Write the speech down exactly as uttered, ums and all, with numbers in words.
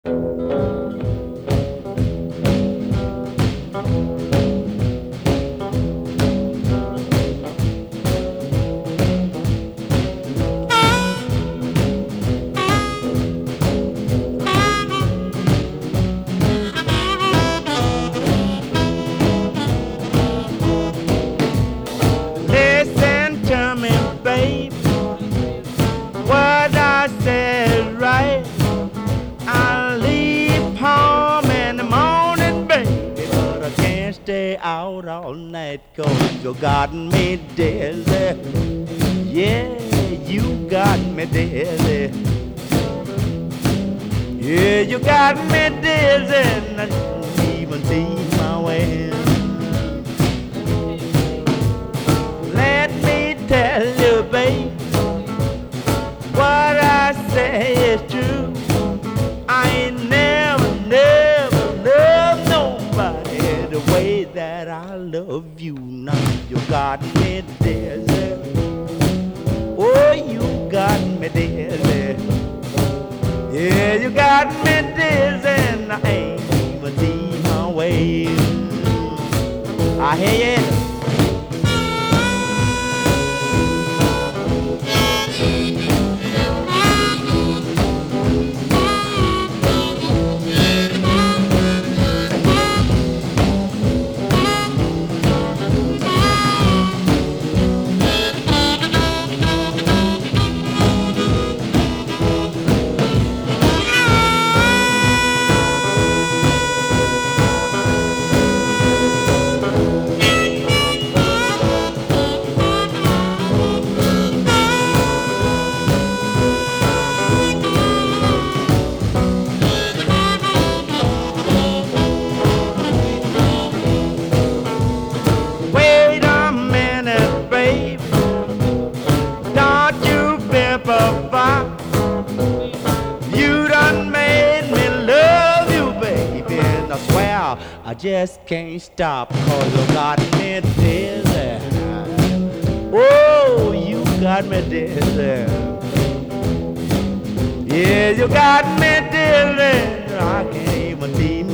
Listen to me, babe. What I said right. I'll leave home in the morning, baby, but I can't stay out all night 'cause you got me dizzy. Yeah, you got me dizzy. Yeah, you got me dizzy, and I can't even see my way. Let me tell you, babe, what I say is true. I ain't never, never loved nobody the way that I love you. Now you got me dizzy. Oh, you got me dizzy. Yeah, you got me dizzy, and I ain't even see my way. I hear you. Wait a minute, babe. Don't you pepper. You done made me love you, baby. And I swear I just can't stop 'cause you got me dizzy. Oh, you got me dizzy. Yeah, you got me dizzy. I can't even see